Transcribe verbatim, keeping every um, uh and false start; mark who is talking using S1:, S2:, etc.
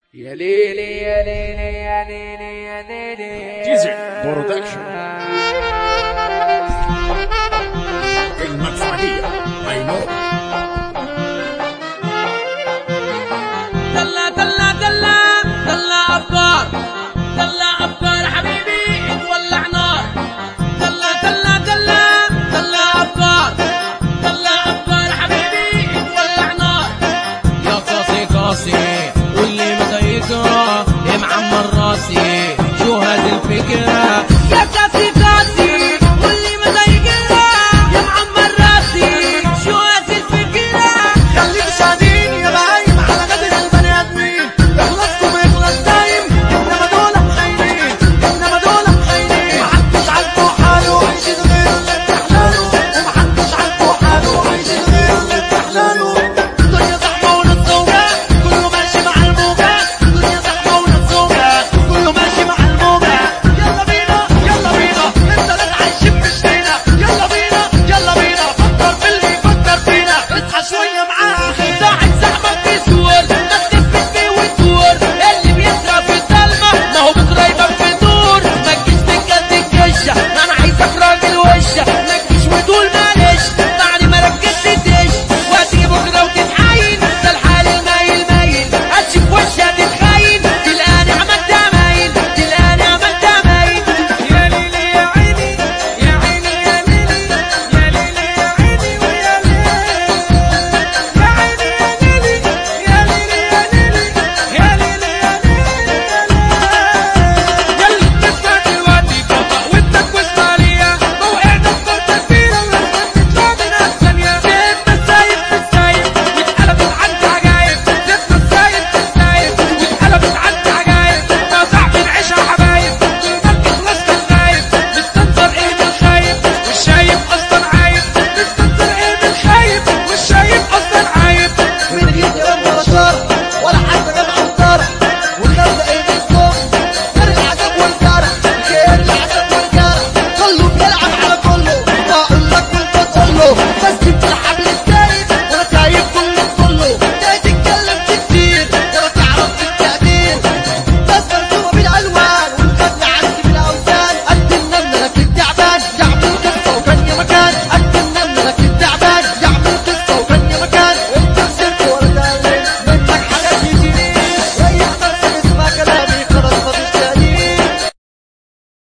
S1: يا ليلي يا ليلي يا ليلي يا ليلي
S2: جيزي برودكشن المدفعية I know.
S1: دلع دلع دلع دلع أفكار دلع أفكار حبيبي تولع نار دلع دلع دلع دلع أفكار دلع أفكار حبيبي تولع نار يا قاسي قاسي واللي مضايقها يا معمر راسي شو هذه الفكرة يا